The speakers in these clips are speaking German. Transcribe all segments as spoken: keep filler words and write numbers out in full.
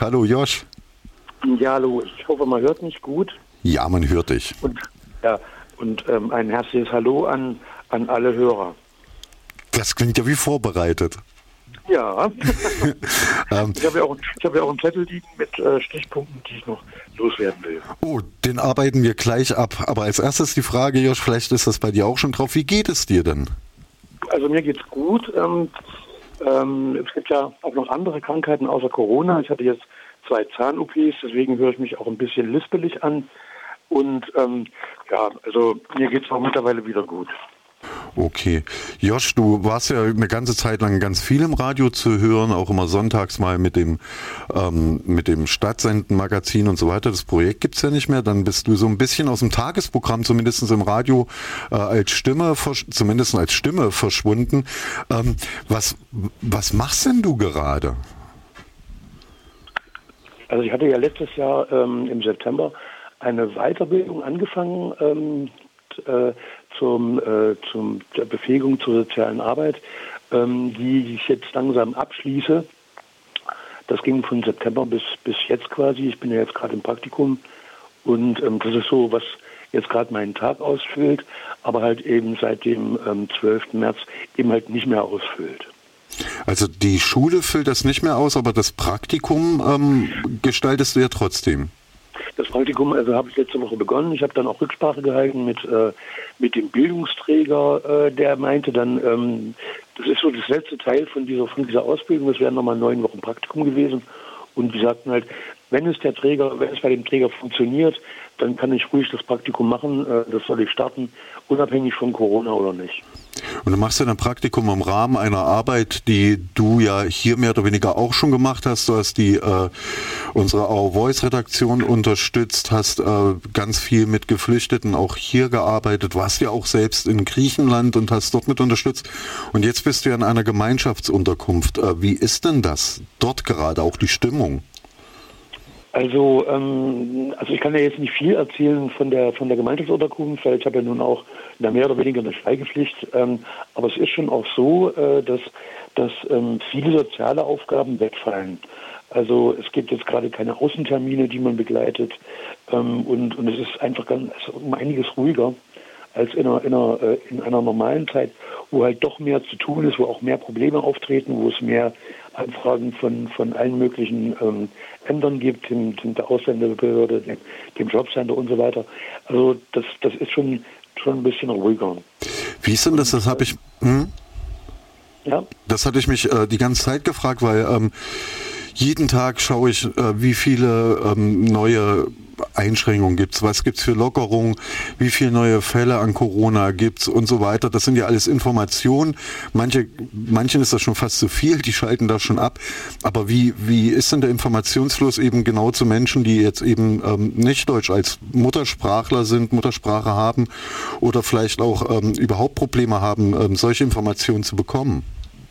Hallo Josh. Ja, hallo. Ich hoffe, man hört mich gut. Ja, man hört dich. Und, ja, und ähm, ein herzliches Hallo an, an alle Hörer. Das klingt ja wie vorbereitet. Ja. ich habe ja, auch, ich hab ja auch einen Zettel liegen mit äh, Stichpunkten, die ich noch loswerden will. Oh, den arbeiten wir gleich ab. Aber als erstes die Frage, Josh, vielleicht ist das bei dir auch schon drauf. Wie geht es dir denn? Also mir geht's gut. Ähm, ähm, es gibt ja auch noch andere Krankheiten außer Corona. Ich hatte jetzt zwei Zahn-O Ps, deswegen höre ich mich auch ein bisschen lispelig an. Und ähm, ja, also mir geht's auch mittlerweile wieder gut. Okay. Josh, du warst ja eine ganze Zeit lang ganz viel im Radio zu hören, auch immer sonntags mal mit dem ähm, mit dem Stadtsenden-Magazin und so weiter. Das Projekt gibt's ja nicht mehr. Dann bist du so ein bisschen aus dem Tagesprogramm, zumindest im Radio, äh, als Stimme, zumindest als Stimme verschwunden. Ähm, was, was machst denn du gerade? Also ich hatte ja letztes Jahr ähm, im September eine Weiterbildung angefangen ähm, äh, zum, äh, zum der Befähigung zur sozialen Arbeit, ähm, die ich jetzt langsam abschließe. Das ging von September bis, bis jetzt quasi. Ich bin ja jetzt gerade im Praktikum und ähm, das ist so, was jetzt gerade meinen Tag ausfüllt, aber halt eben seit dem ähm, zwölften März eben halt nicht mehr ausfüllt. Also die Schule füllt das nicht mehr aus, aber das Praktikum ähm, gestaltest du ja trotzdem. Das Praktikum, also habe ich letzte Woche begonnen. Ich habe dann auch Rücksprache gehalten mit äh, mit dem Bildungsträger, äh, der meinte dann, ähm, das ist so das letzte Teil von dieser von dieser Ausbildung. Das wären nochmal neun Wochen Praktikum gewesen. Und die sagten halt, wenn es der Träger, wenn es bei dem Träger funktioniert, dann kann ich ruhig das Praktikum machen. Äh, das soll ich starten, unabhängig von Corona oder nicht. Und du machst ja ein Praktikum im Rahmen einer Arbeit, die du ja hier mehr oder weniger auch schon gemacht hast. Du hast die äh, unsere Our Voice Redaktion unterstützt, hast äh, ganz viel mit Geflüchteten auch hier gearbeitet, warst ja auch selbst in Griechenland und hast dort mit unterstützt. Und jetzt bist du ja in einer Gemeinschaftsunterkunft. Äh, wie ist denn das dort gerade, auch die Stimmung? Also, ähm, also ich kann ja jetzt nicht viel erzählen von der von der Gemeinschaftsunterkunft, weil ich habe ja nun auch na, mehr oder weniger eine Schweigepflicht. Ähm, aber es ist schon auch so, äh, dass dass ähm, viele soziale Aufgaben wegfallen. Also es gibt jetzt gerade keine Außentermine, die man begleitet, ähm, und und es ist einfach ganz also um einiges ruhiger als in einer, in, einer, in einer normalen Zeit, wo halt doch mehr zu tun ist, wo auch mehr Probleme auftreten, wo es mehr Anfragen von, von allen möglichen ähm, Ämtern gibt, dem, dem der Ausländerbehörde, dem, dem Jobcenter und so weiter. Also das, das ist schon, schon ein bisschen ruhiger. Wie ist denn das? Das habe ich... Hm? Ja? Das hatte ich mich äh, die ganze Zeit gefragt, weil ähm, jeden Tag schaue ich, äh, wie viele ähm, neue Einschränkungen gibt es, was gibt es für Lockerungen, wie viele neue Fälle an Corona gibt es und so weiter. Das sind ja alles Informationen. Manche, manchen ist das schon fast zu viel, die schalten das schon ab. Aber wie, wie ist denn der Informationsfluss eben genau zu Menschen, die jetzt eben ähm, nicht Deutsch als Muttersprachler sind, Muttersprache haben oder vielleicht auch ähm, überhaupt Probleme haben, ähm, solche Informationen zu bekommen?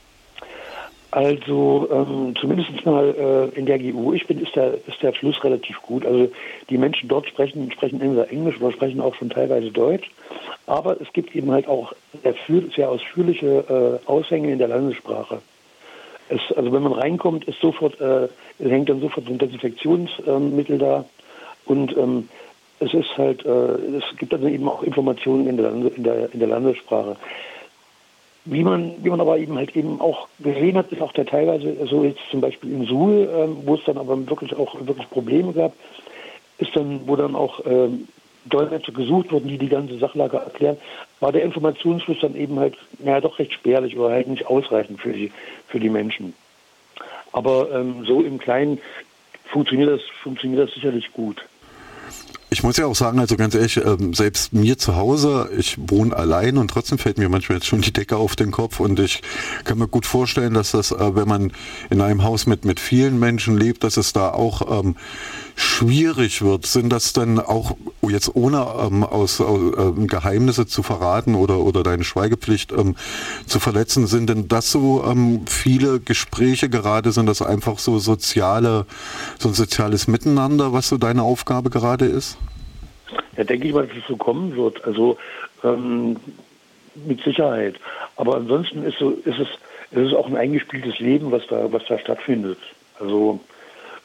Also ähm, zumindest mal äh, in der G U, ich bin, ist der, ist der Fluss relativ gut. Also die Menschen dort sprechen, sprechen entweder Englisch oder sprechen auch schon teilweise Deutsch. Aber es gibt eben halt auch sehr, sehr ausführliche äh, Aushänge in der Landessprache. Es, also wenn man reinkommt, ist sofort, äh, hängt dann sofort ein Desinfektionsmittel äh, da. Und ähm, es ist halt, äh, es gibt dann eben auch Informationen in der, Lande, in der, in der Landessprache. Wie man, wie man aber eben halt eben auch gesehen hat, ist auch der teilweise, so jetzt zum Beispiel in Suhl, ähm, wo es dann aber wirklich auch wirklich Probleme gab, ist dann, wo dann auch ähm, Dolmetscher gesucht wurden, die die ganze Sachlage erklären, war der Informationsfluss dann eben halt, naja, doch recht spärlich oder halt nicht ausreichend für die, für die Menschen. Aber ähm, so im Kleinen funktioniert das, funktioniert das sicherlich gut. Ich muss ja auch sagen, also ganz ehrlich, selbst mir zu Hause, ich wohne allein und trotzdem fällt mir manchmal jetzt schon die Decke auf den Kopf und ich kann mir gut vorstellen, dass das, wenn man in einem Haus mit mit vielen Menschen lebt, dass es da auch ähm, schwierig wird. Sind das dann auch jetzt ohne ähm, aus, aus ähm, Geheimnisse zu verraten oder oder deine Schweigepflicht ähm, zu verletzen, sind denn das so ähm, viele Gespräche gerade, sind das einfach so soziale, so ein soziales Miteinander, was so deine Aufgabe gerade ist? Ja, denke ich mal, dass es so kommen wird. Also ähm, mit Sicherheit. Aber ansonsten ist so, ist es, ist es auch ein eingespieltes Leben, was da, was da stattfindet. Also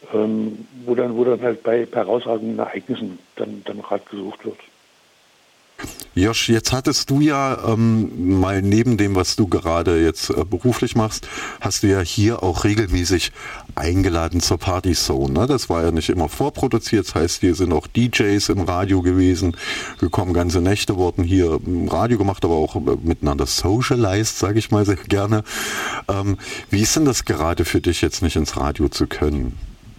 ähm, wo dann, wo dann halt bei, bei herausragenden Ereignissen dann, dann Rat gesucht wird. Josch, jetzt hattest du ja ähm, mal neben dem, was du gerade jetzt äh, beruflich machst, hast du ja hier auch regelmäßig eingeladen zur Party Zone. Ne? Das war ja nicht immer vorproduziert, das heißt, hier sind auch D Js im Radio gewesen, gekommen, ganze Nächte wurden hier im Radio gemacht, aber auch äh, miteinander socialized, sage ich mal sehr gerne. Ähm, wie ist denn das gerade für dich, jetzt nicht ins Radio zu können?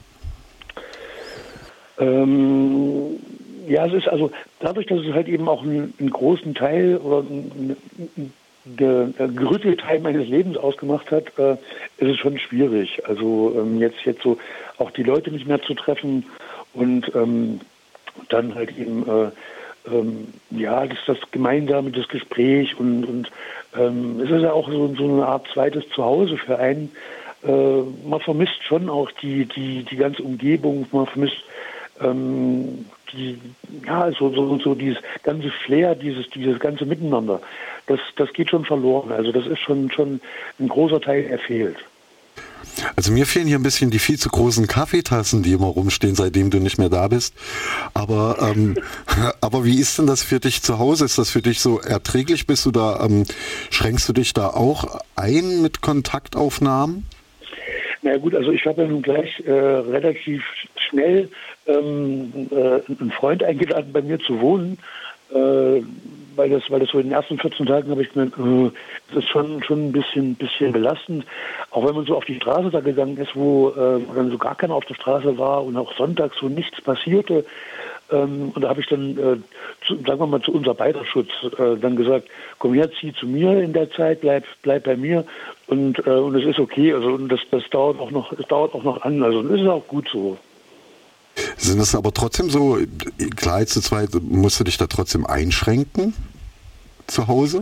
Ähm... Ja, es ist also dadurch, dass es halt eben auch einen, einen großen Teil oder einen, einen, einen gerüttelt Teil meines Lebens ausgemacht hat, äh, ist es schon schwierig. Also ähm, jetzt jetzt so auch die Leute nicht mehr zu treffen und ähm, dann halt eben äh, ähm, ja das, das gemeinsame, das Gespräch und, und ähm, es ist ja auch so, so eine Art zweites Zuhause für einen. Äh, man vermisst schon auch die die die ganze Umgebung, man vermisst ähm, die, ja, so, so, so dieses ganze Flair, dieses, dieses ganze Miteinander, das, das geht schon verloren. Also das ist schon, schon ein großer Teil, der fehlt. Also mir fehlen hier ein bisschen die viel zu großen Kaffeetassen, die immer rumstehen, seitdem du nicht mehr da bist. Aber, ähm, aber wie ist denn das für dich zu Hause? Ist das für dich so erträglich? Bist du da, ähm, schränkst du dich da auch ein mit Kontaktaufnahmen? Na ja, gut, also ich habe ja nun gleich äh, relativ schnell ähm, äh, einen Freund eingeladen, bei mir zu wohnen, äh, weil das, weil das so in den ersten vierzehn Tagen habe ich gemerkt, äh, das ist schon, schon ein bisschen, bisschen belastend. Auch wenn man so auf die Straße da gegangen ist, wo, äh, wo dann so gar keiner auf der Straße war und auch sonntags so nichts passierte. Ähm, und da habe ich dann, äh, zu, sagen wir mal, zu unser beider Schutz äh, dann gesagt, komm her, zieh zu mir in der Zeit, bleib, bleib bei mir und, äh, und es ist okay. Also und das, das dauert auch noch, es dauert auch noch an. Also das ist auch gut so. Sind es aber trotzdem so, klar, jetzt zu zweit, musst du dich da trotzdem einschränken zu Hause?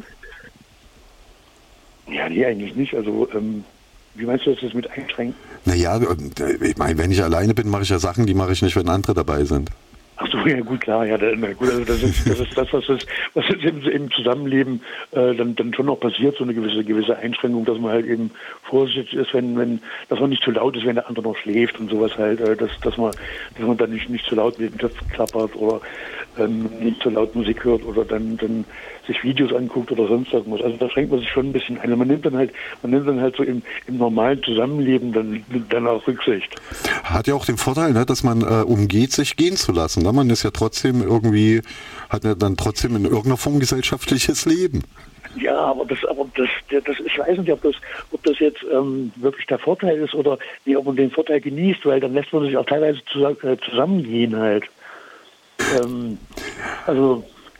Ja, nee, eigentlich nicht. Also, ähm, wie meinst du das mit einschränken? Naja, ich meine, wenn ich alleine bin, mache ich ja Sachen, die mache ich nicht, wenn andere dabei sind. Ach so, ja gut, klar, ja, na gut, also das ist das, ist das was, ist, was ist im, im Zusammenleben äh, dann, dann schon noch passiert, so eine gewisse gewisse Einschränkung, dass man halt eben vorsichtig ist, wenn, wenn, dass man nicht zu laut ist, wenn der andere noch schläft und sowas halt, äh, dass, dass man, dass man dann nicht, nicht zu laut mit dem Töpfen klappert oder ähm, nicht zu laut Musik hört oder dann, dann sich Videos anguckt oder sonst irgendwas. Also da schränkt man sich schon ein bisschen ein. Man nimmt dann halt, man nimmt dann halt so im, im normalen Zusammenleben dann, dann auch Rücksicht. Hat ja auch den Vorteil, ne, dass man äh, umgeht, sich gehen zu lassen. Ne? Man ist ja trotzdem irgendwie, hat ja dann trotzdem in irgendeiner Form gesellschaftliches Leben. Ja, aber das, aber das, das, ich weiß nicht, ob das, ob das jetzt ähm, wirklich der Vorteil ist oder nee, ob man den Vorteil genießt, weil dann lässt man sich auch teilweise zusammen, äh, zusammengehen halt. Ähm, also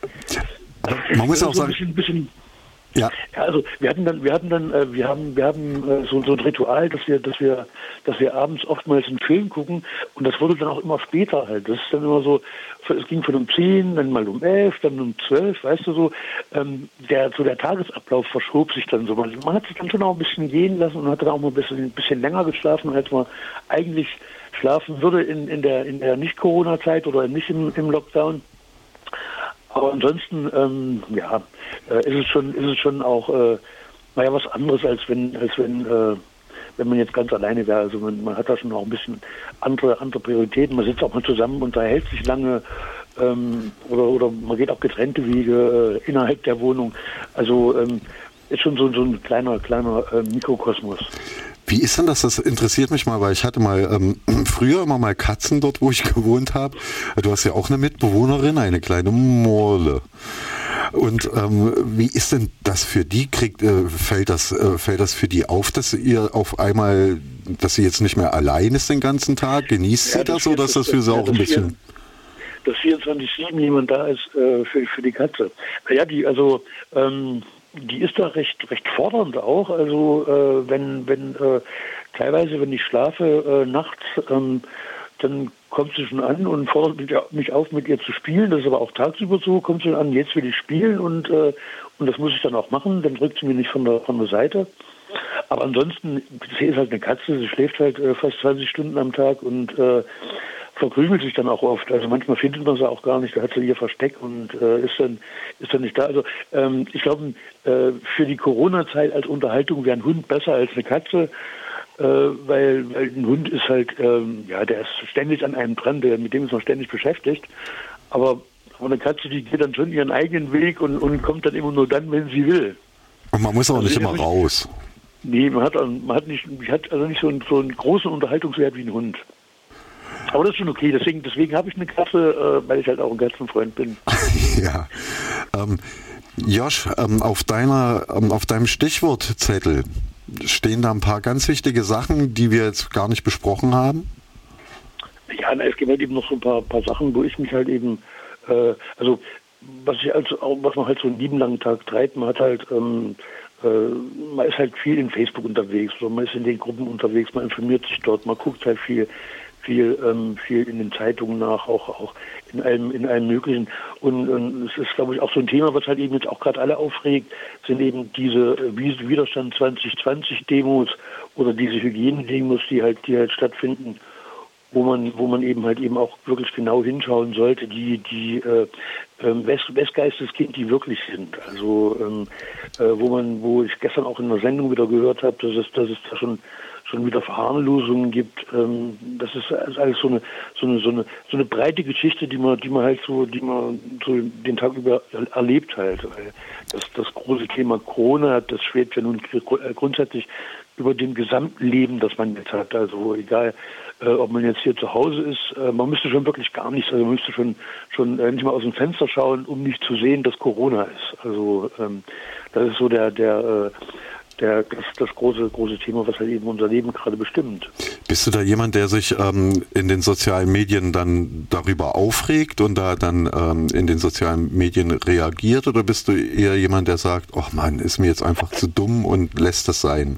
man muss auch so sagen, ein bisschen, bisschen ja. ja, also wir hatten dann, wir hatten dann, äh, wir haben, wir haben äh, so, so ein Ritual, dass wir, dass wir, dass wir abends oftmals einen Film gucken und das wurde dann auch immer später halt. Das ist dann immer so, es ging von um zehn, dann mal um elf, dann um zwölf, weißt du so. Ähm, der, so der Tagesablauf verschob sich dann so. Man, man hat sich dann schon auch ein bisschen gehen lassen und hat dann auch mal ein bisschen, ein bisschen länger geschlafen, als man eigentlich schlafen würde in, in der, in der Nicht-Corona-Zeit oder nicht im, im Lockdown. Aber ansonsten, ähm, ja, äh, ist es schon, ist es schon auch, äh, naja, was anderes, als wenn, als wenn, äh, wenn man jetzt ganz alleine wäre. Also man, man hat da schon auch ein bisschen andere, andere Prioritäten. Man sitzt auch mal zusammen, unterhält sich lange, ähm, oder, oder man geht auch getrennte Wege äh, innerhalb der Wohnung. Also ähm, ist schon so, so ein kleiner, kleiner äh, Mikrokosmos. Wie ist denn das? Das interessiert mich mal, weil ich hatte mal ähm, früher immer mal Katzen dort, wo ich gewohnt habe. Du hast ja auch eine Mitbewohnerin, eine kleine Morle. Und ähm, wie ist denn das für die? Kriegt, äh, fällt das, äh, fällt das für die auf, dass ihr auf einmal, dass sie jetzt nicht mehr allein ist den ganzen Tag? Genießt ja, sie das, das oder ist das für sie ja, auch ein bisschen? Dass vierundzwanzig sieben jemand da ist äh, für, für die Katze. Ja, die, also ähm, die ist da recht recht fordernd auch. Also äh, wenn wenn äh, teilweise, wenn ich schlafe äh, nachts, ähm, dann kommt sie schon an und fordert mich auf, mit ihr zu spielen. Das ist aber auch tagsüber so, kommt sie an, jetzt will ich spielen und äh, und das muss ich dann auch machen. Dann drückt sie mir nicht von der von der Seite. Aber ansonsten, sie ist halt eine Katze, sie schläft halt äh, fast zwanzig Stunden am Tag und äh, verkrümelt sich dann auch oft. Also manchmal findet man sie auch gar nicht, da hat sie ihr Versteck und äh, ist dann ist dann nicht da. Also ähm, ich glaube, äh, für die Corona-Zeit als Unterhaltung wäre ein Hund besser als eine Katze. äh, weil, weil ein Hund ist halt, ähm, ja, der ist ständig an einem dran, der, mit dem ist man ständig beschäftigt. Aber, aber eine Katze, die geht dann schon ihren eigenen Weg und, und kommt dann immer nur dann, wenn sie will. Und man muss auch also nicht immer raus. Nee, man hat, man hat nicht, man hat also nicht so einen, so einen großen Unterhaltungswert wie ein Hund. Aber das ist schon okay. Deswegen, deswegen habe ich eine Katze, äh, weil ich halt auch ein Katzenfreund bin. Ja. Ähm, Josh, ähm, auf deiner, ähm, auf deinem Stichwortzettel stehen da ein paar ganz wichtige Sachen, die wir jetzt gar nicht besprochen haben. Ja, na, es gibt halt eben noch so ein paar, paar Sachen, wo ich mich halt eben, äh, also was ich also auch, was man halt so einen lieben langen Tag treibt, man hat halt, ähm, äh, man ist halt viel in Facebook unterwegs, so, man ist in den Gruppen unterwegs, man informiert sich dort, man guckt halt viel, viel, ähm, viel in den Zeitungen nach, auch, auch in allem, in allem Möglichen. Und, und es ist, glaube ich, auch so ein Thema, was halt eben jetzt auch gerade alle aufregt, sind eben diese Widerstand zwanzig zwanzig Demos oder diese Hygienedemos, die halt, die halt stattfinden, wo man, wo man eben halt eben auch wirklich genau hinschauen sollte, die, die äh, West, Westgeisteskind, die wirklich sind. Also ähm, äh, wo man, wo ich gestern auch in der Sendung wieder gehört habe, dass es, dass es da schon schon wieder Verharmlosungen gibt. Ähm, das ist alles so eine so eine so eine so eine breite Geschichte, die man, die man halt so, die man so den Tag über erlebt halt. Weil das das große Thema Corona, das schwebt ja nun grundsätzlich über dem Gesamtleben, das man jetzt hat. Also egal, äh, ob man jetzt hier zu Hause ist, äh, man müsste schon wirklich gar nichts, also man müsste schon schon äh, nicht mal aus dem Fenster schauen, um nicht zu sehen, dass Corona ist. Also ähm, das ist so der der äh, Der, das, das große, große Thema, was halt eben unser Leben gerade bestimmt. Bist du da jemand, der sich ähm, in den sozialen Medien dann darüber aufregt und da dann ähm, in den sozialen Medien reagiert, oder bist du eher jemand, der sagt, ach Mann, ist mir jetzt einfach zu dumm und lässt das sein?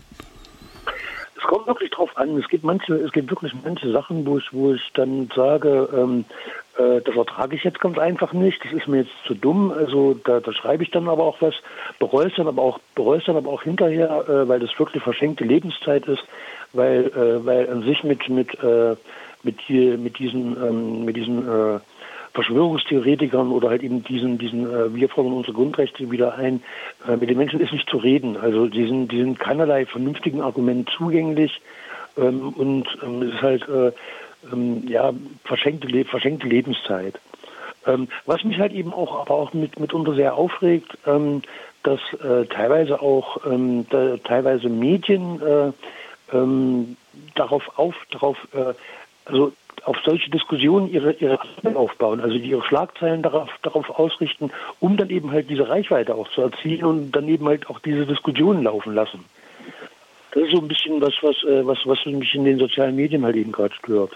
Es kommt wirklich drauf an. Es gibt manche, es gibt wirklich manche Sachen, wo ich, wo ich dann sage, ähm, äh, das ertrage ich jetzt ganz einfach nicht. Das ist mir jetzt zu dumm. Also da, da schreibe ich dann aber auch was, bereue es dann aber auch, bereue es dann aber auch hinterher, äh, weil das wirklich verschenkte Lebenszeit ist, weil, äh, weil an sich mit mit äh, mit hier mit diesen ähm, mit diesen äh, Verschwörungstheoretikern oder halt eben diesen, diesen äh, wir fordern unsere Grundrechte wieder ein, äh, mit den Menschen ist nicht zu reden. Also die sind, die sind keinerlei vernünftigen Argumenten zugänglich, ähm, und ähm, es ist halt äh, ähm, ja, verschenkte, Le- verschenkte Lebenszeit. Ähm, was mich halt eben auch, aber auch mit, mitunter sehr aufregt, ähm, dass äh, teilweise auch ähm, da, teilweise Medien äh, ähm, darauf auf, darauf, äh, also auf solche Diskussionen ihre ihre aufbauen, also die ihre Schlagzeilen darauf darauf ausrichten, um dann eben halt diese Reichweite auch zu erzielen und dann eben halt auch diese Diskussionen laufen lassen. Das ist so ein bisschen was, was, was, was mich in den sozialen Medien halt eben gerade stört.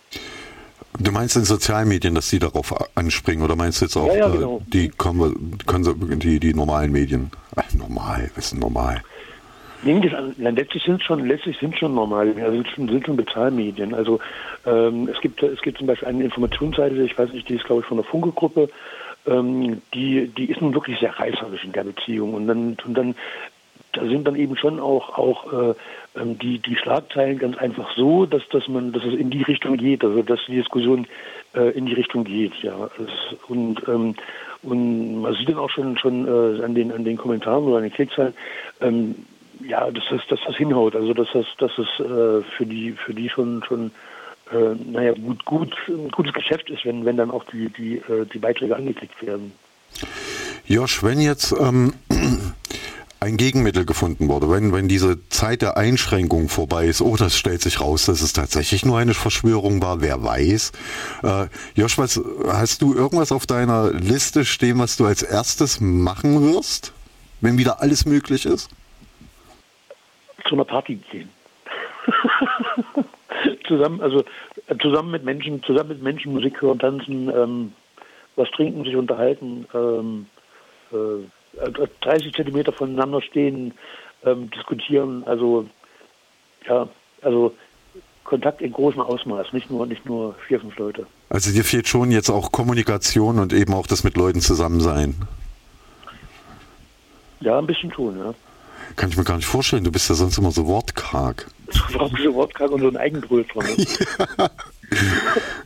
Du meinst in sozialen Medien, dass die darauf anspringen, oder meinst du jetzt auch ja, ja, genau. äh, die, die, die normalen Medien? Ach, normal, was ist normal? Nee, das, letztlich sind schon letztlich sind schon normal, also sind schon, sind schon Bezahlmedien. Also ähm, es gibt es gibt zum Beispiel eine Informationsseite, ich weiß nicht, die ist glaube ich von der Funke-Gruppe, ähm, die die ist nun wirklich sehr reißerisch in der Beziehung, und dann und dann da sind dann eben schon auch auch äh, die die Schlagzeilen ganz einfach so, dass dass man dass es in die Richtung geht, also dass die Diskussion äh, in die Richtung geht, ja. Es, und ähm, und man sieht dann auch schon schon äh, an den an den Kommentaren oder an den Klickzahlen, ähm, ja, dass das, dass das hinhaut, also dass das, dass es äh, für die, für die schon, schon, äh, naja, gut, gut, ein gutes Geschäft ist, wenn, wenn dann auch die, die, äh, die Beiträge angeklickt werden. Josh, wenn jetzt ähm, ein Gegenmittel gefunden wurde, wenn, wenn diese Zeit der Einschränkung vorbei ist, oh, das stellt sich raus, dass es tatsächlich nur eine Verschwörung war, wer weiß. Äh, Josh, was, hast du irgendwas auf deiner Liste stehen, was du als erstes machen wirst, wenn wieder alles möglich ist? Zu einer Party gehen. zusammen, also zusammen mit Menschen, zusammen mit Menschen Musik hören, tanzen, ähm, was trinken, sich unterhalten, ähm, äh, dreißig Zentimeter voneinander stehen, ähm, diskutieren, also ja, also Kontakt in großem Ausmaß, nicht nur nicht nur vier, fünf Leute. Also dir fehlt schon jetzt auch Kommunikation und eben auch das mit Leuten zusammen sein. Ja, ein bisschen schon, ja. Kann ich mir gar nicht vorstellen, du bist ja sonst immer so wortkarg. So wortkarg und so ein Eigenbrötler. Ne?